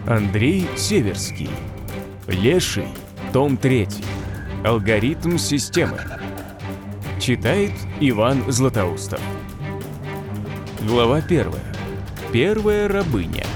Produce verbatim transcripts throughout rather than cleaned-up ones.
Андрей Северский. Леший. Том третий. Алгоритм системы. Читает Иван Златоустов. Глава первая. Первая рабыня.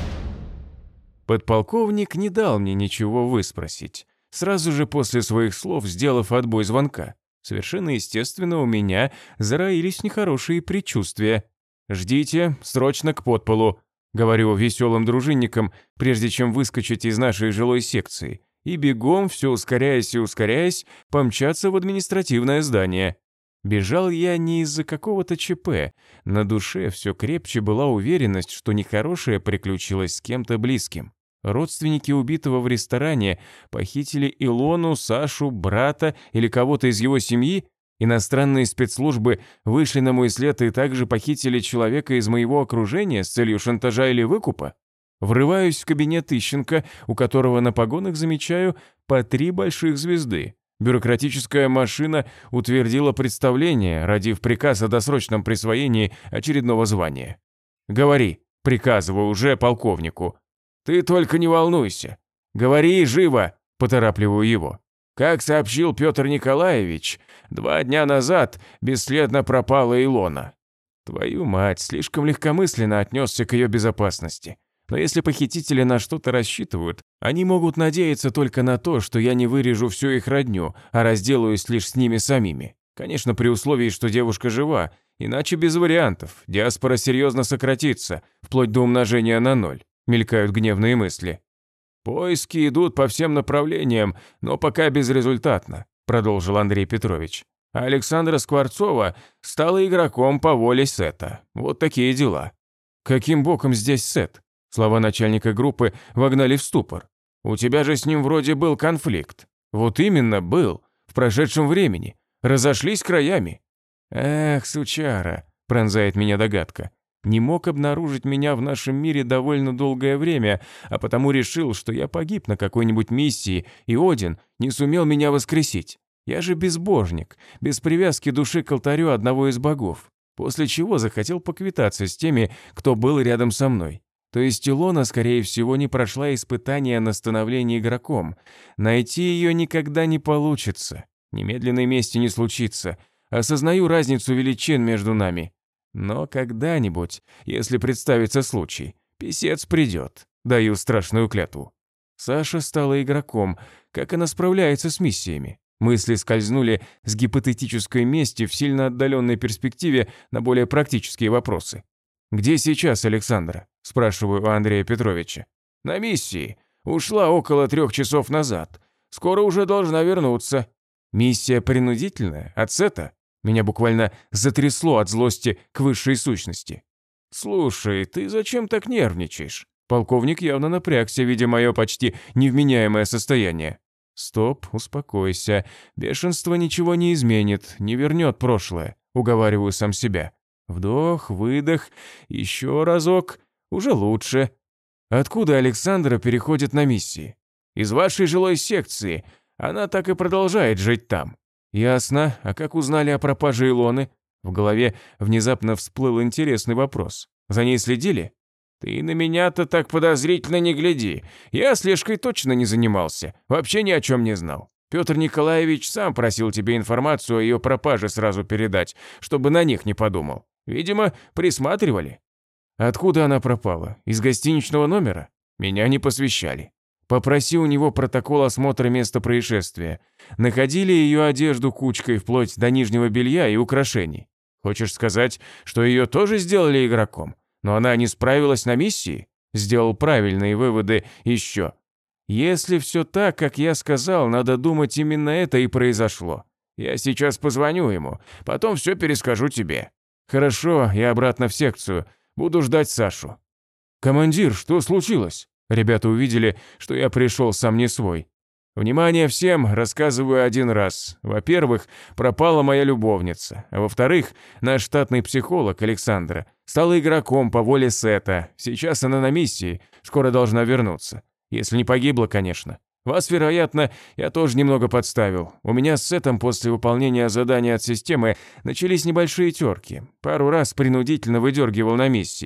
Подполковник не дал мне ничего выспросить, сразу же после своих слов сделав отбой звонка. Совершенно естественно, у меня зароились нехорошие предчувствия. «Ждите, срочно к подполу», — говорю веселым дружинникам, прежде чем выскочить из нашей жилой секции, и бегом, все ускоряясь и ускоряясь, помчаться в административное здание. Бежал я не из-за какого-то ЧП. На душе все крепче была уверенность, что нехорошее приключилось с кем-то близким. Родственники убитого в ресторане похитили Илону, Сашу, брата или кого-то из его семьи. Иностранные спецслужбы вышли на мой след и также похитили человека из моего окружения с целью шантажа или выкупа. Врываюсь в кабинет Ищенко, у которого на погонах замечаю по три больших звезды. Бюрократическая машина утвердила представление, родив приказ о досрочном присвоении очередного звания. «Говори», — приказываю уже полковнику. «Ты только не волнуйся. Говори живо», — поторапливаю его. Как сообщил Петр Николаевич, два дня назад бесследно пропала Илона. Твою мать, слишком легкомысленно отнесся к ее безопасности. Но если похитители на что-то рассчитывают, они могут надеяться только на то, что я не вырежу всю их родню, а разделаюсь лишь с ними самими. Конечно, при условии, что девушка жива, иначе без вариантов. Диаспора серьезно сократится, вплоть до умножения на ноль. Мелькают гневные мысли. «Поиски идут по всем направлениям, но пока безрезультатно», продолжил Андрей Петрович. А Александра Скворцова стала игроком по воле Сета. Вот такие дела. Каким боком здесь Сет? Слова начальника группы вогнали в ступор. У тебя же с ним вроде был конфликт. Вот именно, был. В прошедшем времени. Разошлись краями. Эх, сучара, пронзает меня догадка. Не мог обнаружить меня в нашем мире довольно долгое время, а потому решил, что я погиб на какой-нибудь миссии, и Один не сумел меня воскресить. Я же безбожник, без привязки души к алтарю одного из богов, после чего захотел поквитаться с теми, кто был рядом со мной. То есть Илона, скорее всего, не прошла испытания на становление игроком. Найти ее никогда не получится, немедленной мести не случится. Осознаю разницу величин между нами. Но когда-нибудь, если представится случай, писец придет, даю страшную клятву. Саша стала игроком, как она справляется с миссиями. Мысли скользнули с гипотетической мести в сильно отдаленной перспективе на более практические вопросы. «Где сейчас Александра?» – спрашиваю у Андрея Петровича. «На миссии. Ушла около трех часов назад. Скоро уже должна вернуться». «Миссия принудительная? От Сета?» Меня буквально затрясло от злости к высшей сущности. «Слушай, ты зачем так нервничаешь?» Полковник явно напрягся, видя мое почти невменяемое состояние. «Стоп, успокойся. Бешенство ничего не изменит, не вернет прошлое», — уговариваю сам себя. Вдох, выдох, еще разок. Уже лучше. Откуда Александра переходит на миссии? Из вашей жилой секции. Она так и продолжает жить там. «Ясно. А как узнали о пропаже Илоны?» В голове внезапно всплыл интересный вопрос. «За ней следили?» «Ты на меня-то так подозрительно не гляди. Я слежкой точно не занимался. Вообще ни о чем не знал. Петр Николаевич сам просил тебе информацию о ее пропаже сразу передать, чтобы на них не подумал. Видимо, присматривали». «Откуда она пропала? Из гостиничного номера?» «Меня не посвящали». Попроси у него протокол осмотра места происшествия. Находили ее одежду кучкой вплоть до нижнего белья и украшений. Хочешь сказать, что ее тоже сделали игроком? Но она не справилась на миссии? Сделал правильные выводы еще. Если все так, как я сказал, надо думать, именно это и произошло. Я сейчас позвоню ему, потом все перескажу тебе. Хорошо, я обратно в секцию. Буду ждать Сашу. Командир, что случилось? Ребята увидели, что я пришел сам не свой. Внимание всем, рассказываю один раз. Во-первых, пропала моя любовница. А во-вторых, наш штатный психолог Александра стала игроком по воле Сета. Сейчас она на миссии, скоро должна вернуться. Если не погибла, конечно. Вас, вероятно, я тоже немного подставил. У меня с Сетом после выполнения задания от системы начались небольшие терки. Пару раз принудительно выдергивал на миссии.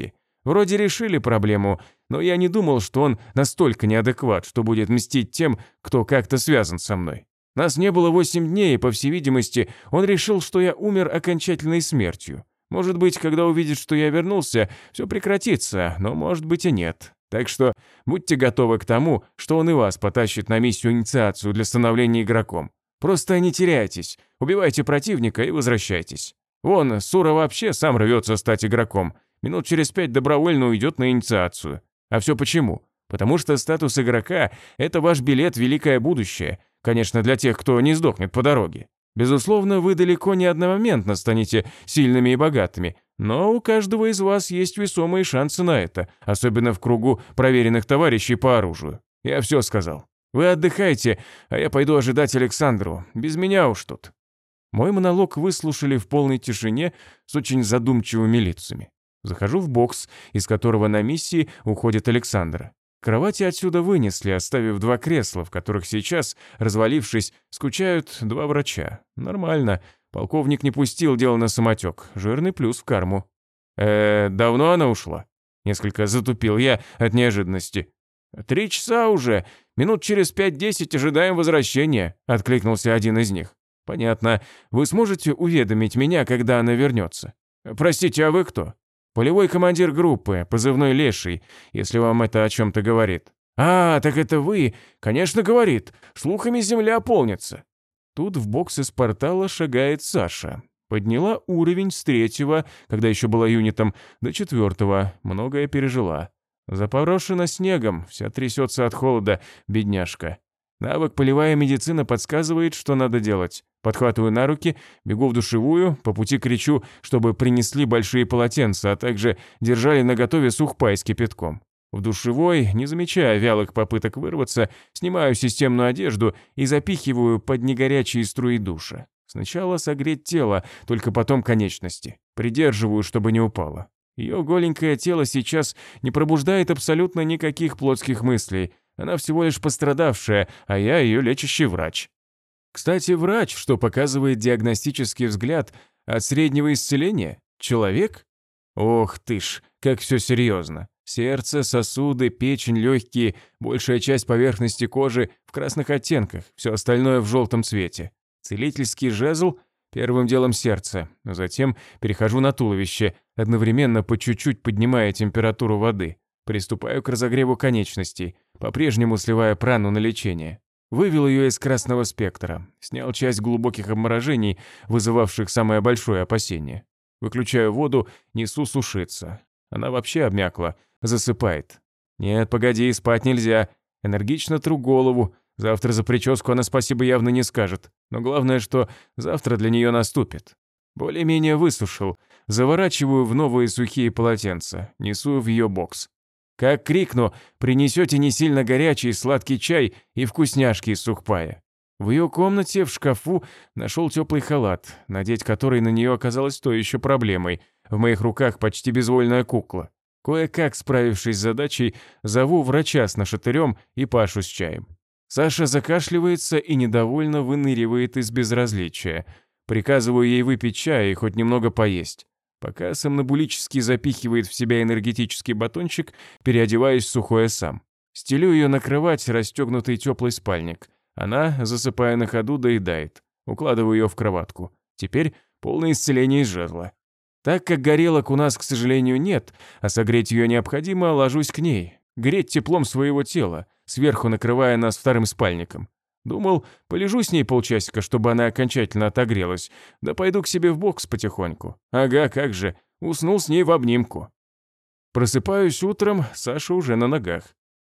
Вроде решили проблему, но я не думал, что он настолько неадекват, что будет мстить тем, кто как-то связан со мной. Нас не было восемь дней, и, по всей видимости, он решил, что я умер окончательной смертью. Может быть, когда увидит, что я вернулся, все прекратится, но может быть и нет. Так что будьте готовы к тому, что он и вас потащит на миссию-инициацию для становления игроком. Просто не теряйтесь, убивайте противника и возвращайтесь. Вон, Сура вообще сам рвется стать игроком. Минут через пять добровольно уйдет на инициацию. А все почему? Потому что статус игрока – это ваш билет в великое будущее. Конечно, для тех, кто не сдохнет по дороге. Безусловно, вы далеко не одномоментно станете сильными и богатыми, но у каждого из вас есть весомые шансы на это, особенно в кругу проверенных товарищей по оружию. Я все сказал. Вы отдыхайте, а я пойду ожидать Александру. Без меня уж тут». Мой монолог выслушали в полной тишине с очень задумчивыми лицами. Захожу в бокс, из которого на миссии уходит Александра. Кровати отсюда вынесли, оставив два кресла, в которых сейчас, развалившись, скучают два врача. Нормально. Полковник не пустил дело на самотек. Жирный плюс в карму. «Э, давно она ушла?» Несколько затупил я от неожиданности. «Три часа уже. Минут через пять-десять ожидаем возвращения», — откликнулся один из них. «Понятно. Вы сможете уведомить меня, когда она вернется?» «Простите, а вы кто?» «Полевой командир группы, позывной Леший, если вам это о чем-то говорит». «А, так это вы? Конечно, говорит. Слухами земля полнится». Тут в бокс из портала шагает Саша. Подняла уровень с третьего, когда еще была юнитом, до четвертого. Многое пережила. Запорошена снегом, вся трясется от холода, бедняжка. Навык полевая медицина подсказывает, что надо делать. Подхватываю на руки, бегу в душевую, по пути кричу, чтобы принесли большие полотенца, а также держали наготове сухпай с кипятком. В душевой, не замечая вялых попыток вырваться, снимаю системную одежду и запихиваю под негорячие струи душа. Сначала согреть тело, только потом конечности. Придерживаю, чтобы не упало. Ее голенькое тело сейчас не пробуждает абсолютно никаких плотских мыслей. Она всего лишь пострадавшая, а я ее лечащий врач. Кстати, врач, что показывает диагностический взгляд от среднего исцеления? Человек? Ох ты ж, как все серьезно. Сердце, сосуды, печень, легкие, большая часть поверхности кожи в красных оттенках, все остальное в желтом цвете. Целительский жезл – первым делом сердце, затем перехожу на туловище, одновременно по чуть-чуть поднимая температуру воды. Приступаю к разогреву конечностей, по-прежнему сливая прану на лечение. Вывел ее из красного спектра, снял часть глубоких обморожений, вызывавших самое большое опасение. Выключаю воду, несу сушиться. Она вообще обмякла, засыпает. Нет, погоди, спать нельзя. Энергично тру голову. Завтра за прическу она спасибо явно не скажет. Но главное, что завтра для нее наступит. Более-менее высушил. Заворачиваю в новые сухие полотенца, несу в ее бокс. Как крикну, принесете не сильно горячий сладкий чай и вкусняшки из сухпая. В ее комнате в шкафу нашел теплый халат, надеть который на нее оказалось той еще проблемой. В моих руках почти безвольная кукла. Кое-как, справившись с задачей, зову врача с нашатырем и Пашу с чаем. Саша закашливается и недовольно выныривает из безразличия. Приказываю ей выпить чая и хоть немного поесть. Пока сомнобулически запихивает в себя энергетический батончик, переодеваюсь в сухое сам. Стелю ее на кровать, расстегнутый теплый спальник. Она, засыпая на ходу, доедает. Укладываю ее в кроватку. Теперь полное исцеление из жезла. Так как горелок у нас, к сожалению, нет, а согреть ее необходимо, ложусь к ней. Греть теплом своего тела, сверху накрывая нас вторым спальником. Думал, полежу с ней полчасика, чтобы она окончательно отогрелась, да пойду к себе в бокс потихоньку. Ага, как же, уснул с ней в обнимку. Просыпаюсь утром, Саша уже на ногах.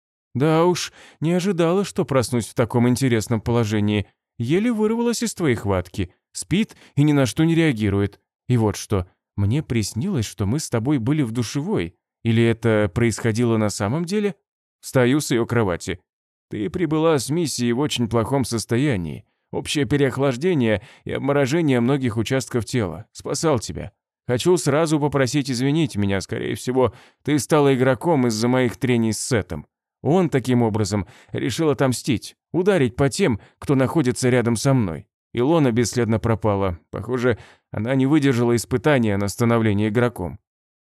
Да уж, не ожидала, что проснусь в таком интересном положении. Еле вырвалась из твоей хватки. Спит и ни на что не реагирует. И вот что, мне приснилось, что мы с тобой были в душевой. Или это происходило на самом деле? Встаю с ее кровати. Ты прибыла с миссией в очень плохом состоянии. Общее переохлаждение и обморожение многих участков тела. Спасал тебя. Хочу сразу попросить извинить меня, скорее всего, ты стала игроком из-за моих трений с Сетом. Он, таким образом, решил отомстить, ударить по тем, кто находится рядом со мной. Илона бесследно пропала. Похоже, она не выдержала испытания на становление игроком.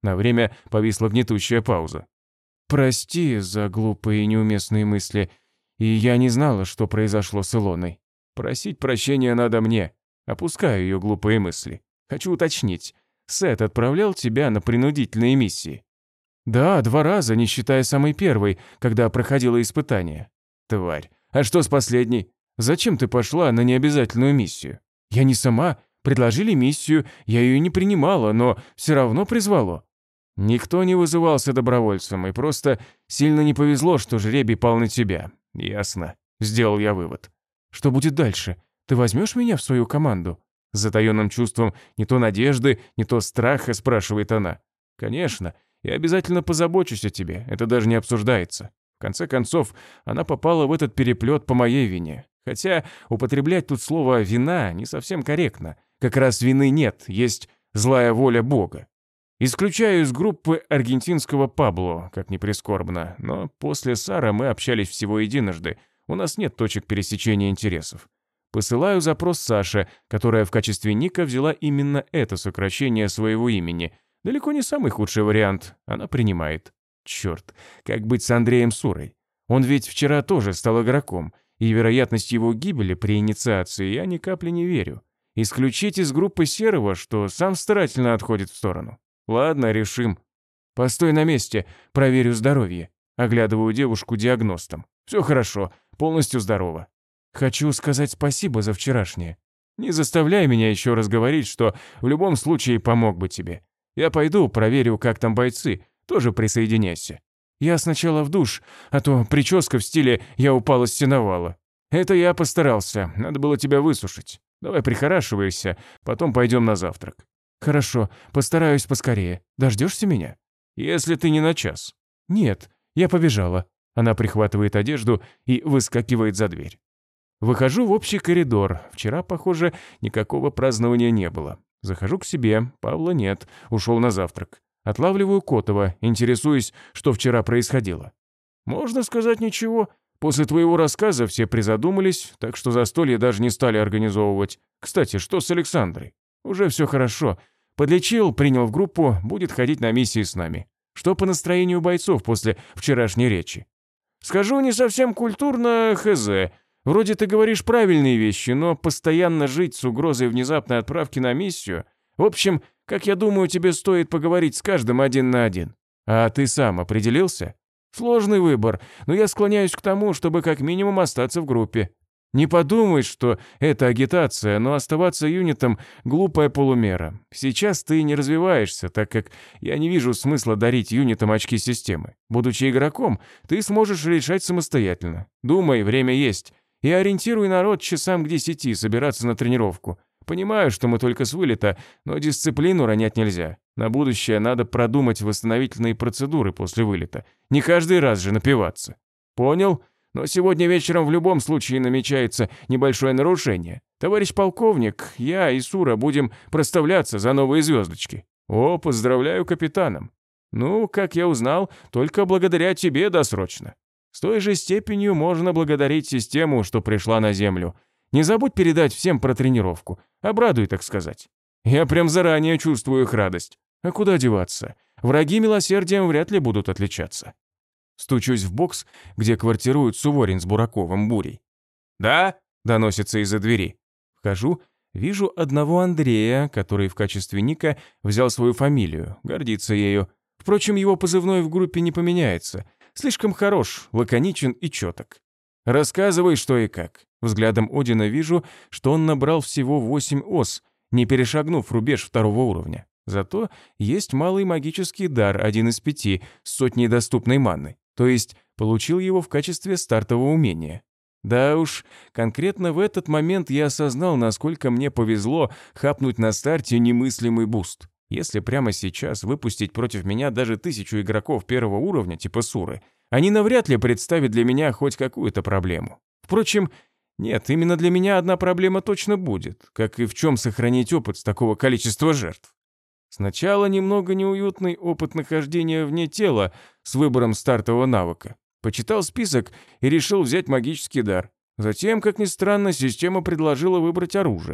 На время повисла гнетущая пауза. «Прости за глупые и неуместные мысли, и я не знала, что произошло с Илоной. Просить прощения надо мне. Опускаю ее глупые мысли. Хочу уточнить. Сет отправлял тебя на принудительные миссии?» «Да, два раза, не считая самой первой, когда проходила испытание». «Тварь. А что с последней? Зачем ты пошла на необязательную миссию?» «Я не сама. Предложили миссию, я ее не принимала, но все равно призвало». «Никто не вызывался добровольцем, и просто сильно не повезло, что жребий пал на тебя». «Ясно», — сделал я вывод. «Что будет дальше? Ты возьмешь меня в свою команду?» С затаенным чувством не то надежды, не то страха спрашивает она. «Конечно, я обязательно позабочусь о тебе, это даже не обсуждается. В конце концов, она попала в этот переплет по моей вине. Хотя употреблять тут слово «вина» не совсем корректно. Как раз вины нет, есть злая воля Бога. Исключаю из группы аргентинского Пабло, как ни прискорбно, но после Сара мы общались всего единожды, у нас нет точек пересечения интересов. Посылаю запрос Саше, которая в качестве ника взяла именно это сокращение своего имени. Далеко не самый худший вариант, она принимает. Черт, как быть с Андреем Сурой? Он ведь вчера тоже стал игроком, и вероятность его гибели при инициации я ни капли не верю. Исключить из группы Серого, что сам старательно отходит в сторону. Ладно, решим. Постой на месте, проверю здоровье. Оглядываю девушку диагностом. Все хорошо, полностью здорова. Хочу сказать спасибо за вчерашнее. Не заставляй меня еще раз говорить, что в любом случае помог бы тебе. Я пойду, проверю, как там бойцы, тоже присоединяйся. Я сначала в душ, а то прическа в стиле «я упала с сеновала». Это я постарался, надо было тебя высушить. Давай прихорашивайся, потом пойдем на завтрак. «Хорошо, постараюсь поскорее. Дождешься меня?» «Если ты не на час». «Нет, я побежала». Она прихватывает одежду и выскакивает за дверь. Выхожу в общий коридор. Вчера, похоже, никакого празднования не было. Захожу к себе, Павла нет, ушел на завтрак. Отлавливаю Котова, интересуюсь, что вчера происходило. «Можно сказать, ничего. После твоего рассказа все призадумались, так что застолье даже не стали организовывать. Кстати, что с Александрой?» «Уже все хорошо. Подлечил, принял в группу, будет ходить на миссии с нами. Что по настроению бойцов после вчерашней речи?» «Скажу не совсем культурно, хз. Вроде ты говоришь правильные вещи, но постоянно жить с угрозой внезапной отправки на миссию... В общем, как я думаю, тебе стоит поговорить с каждым один на один. А ты сам определился?» «Сложный выбор, но я склоняюсь к тому, чтобы как минимум остаться в группе. Не подумай, что это агитация, но оставаться юнитом – глупая полумера. Сейчас ты не развиваешься, так как я не вижу смысла дарить юнитам очки системы. Будучи игроком, ты сможешь решать самостоятельно. Думай, время есть. И ориентируй народ часам к десяти собираться на тренировку. Понимаю, что мы только с вылета, но дисциплину ронять нельзя. На будущее надо продумать восстановительные процедуры после вылета. Не каждый раз же напиваться. Понял? Но сегодня вечером в любом случае намечается небольшое нарушение. Товарищ полковник, я и Сура будем проставляться за новые звездочки. О, поздравляю капитаном. Ну, как я узнал, только благодаря тебе досрочно. С той же степенью можно благодарить систему, что пришла на Землю. Не забудь передать всем про тренировку. Обрадуй, так сказать. Я прям заранее чувствую их радость. А куда деваться? Враги милосердием вряд ли будут отличаться. Стучусь в бокс, где квартируют Суворин с Бураковым, Бурей. «Да?» – доносится из-за двери. Вхожу, вижу одного Андрея, который в качестве ника взял свою фамилию, гордится ею. Впрочем, его позывной в группе не поменяется. Слишком хорош, лаконичен и четок. «Рассказывай, что и как». Взглядом Одина вижу, что он набрал всего восемь ос, не перешагнув рубеж второго уровня. Зато есть малый магический дар, один из пяти, с сотней доступной маны. То есть получил его в качестве стартового умения. Да уж, конкретно в этот момент я осознал, насколько мне повезло хапнуть на старте немыслимый буст. Если прямо сейчас выпустить против меня даже тысячу игроков первого уровня, типа Суры, они навряд ли представят для меня хоть какую-то проблему. Впрочем, нет, именно для меня одна проблема точно будет, как и в чем сохранить опыт с такого количества жертв. Сначала немного неуютный опыт нахождения вне тела с выбором стартового навыка. Почитал список и решил взять магический дар. Затем, как ни странно, система предложила выбрать оружие.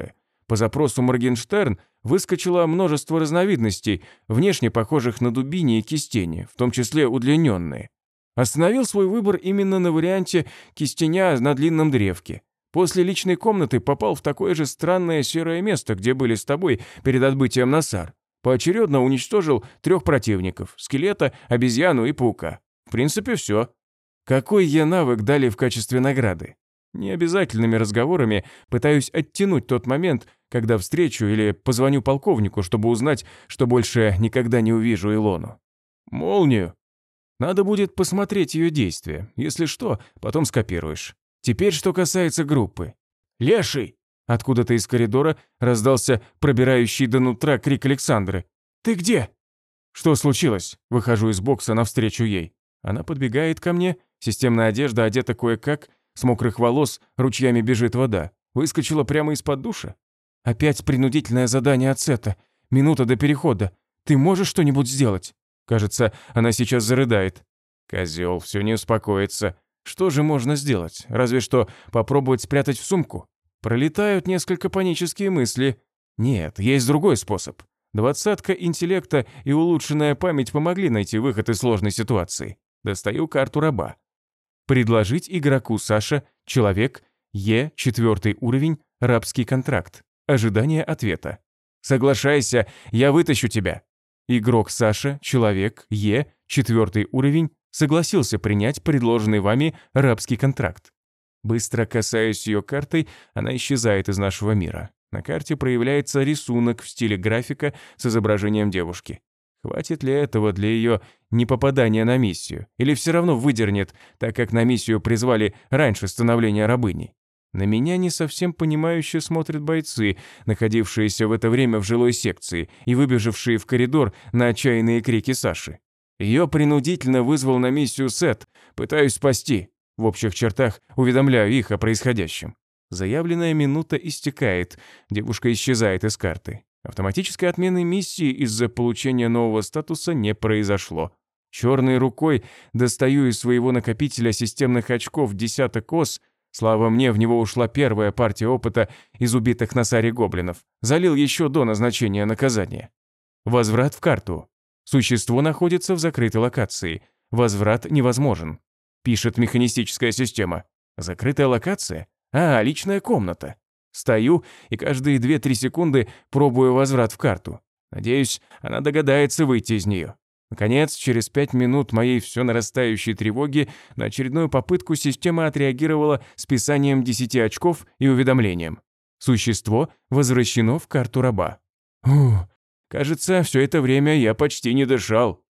По запросу Моргенштерн выскочило множество разновидностей, внешне похожих на дубини и кистени, в том числе удлиненные. Остановил свой выбор именно на варианте кистеня на длинном древке. После личной комнаты попал в такое же странное серое место, где были с тобой перед отбытием на Сар. Поочередно уничтожил трех противников – скелета, обезьяну и паука. В принципе, все. Какой я навык дали в качестве награды? Необязательными разговорами пытаюсь оттянуть тот момент, когда встречу или позвоню полковнику, чтобы узнать, что больше никогда не увижу Илону. Молнию. Надо будет посмотреть ее действия. Если что, потом скопируешь. Теперь, что касается группы. «Леший!» Откуда-то из коридора раздался пробирающий до нутра крик Александры. «Ты где?» «Что случилось?» Выхожу из бокса навстречу ей. Она подбегает ко мне, системная одежда одета кое-как, с мокрых волос ручьями бежит вода. Выскочила прямо из-под душа. «Опять принудительное задание от Сета. Минута до перехода. Ты можешь что-нибудь сделать?» Кажется, она сейчас зарыдает. Козел, все не успокоится. Что же можно сделать? Разве что попробовать спрятать в сумку. Пролетают несколько панические мысли. Нет, есть другой способ. Двадцатка интеллекта и улучшенная память помогли найти выход из сложной ситуации. Достаю карту раба. Предложить игроку Саша, человек, Е, четвертый уровень, рабский контракт. Ожидание ответа. Соглашайся, я вытащу тебя. Игрок Саша, человек, Е, четвертый уровень, согласился принять предложенный вами рабский контракт. Быстро касаясь ее картой, она исчезает из нашего мира. На карте проявляется рисунок в стиле графика с изображением девушки. Хватит ли этого для ее непопадания на миссию? Или все равно выдернет, так как на миссию призвали раньше становления рабыней? На меня не совсем понимающе смотрят бойцы, находившиеся в это время в жилой секции и выбежавшие в коридор на отчаянные крики Саши. Ее принудительно вызвал на миссию Сет, пытаюсь спасти. В общих чертах уведомляю их о происходящем. Заявленная минута истекает, девушка исчезает из карты. Автоматической отмены миссии из-за получения нового статуса не произошло. Черной рукой достаю из своего накопителя системных очков десяток ос. Слава мне, в него ушла первая партия опыта из убитых на Саре гоблинов. Залил еще до назначения наказания. Возврат в карту. Существо находится в закрытой локации. Возврат невозможен. Пишет механистическая система. Закрытая локация? А, личная комната. Стою и каждые две-три секунды пробую возврат в карту. Надеюсь, она догадается выйти из нее. Наконец, через пять минут моей все нарастающей тревоги на очередную попытку система отреагировала списанием десяти очков и уведомлением. Существо возвращено в карту раба. Ух, кажется, все это время я почти не дышал.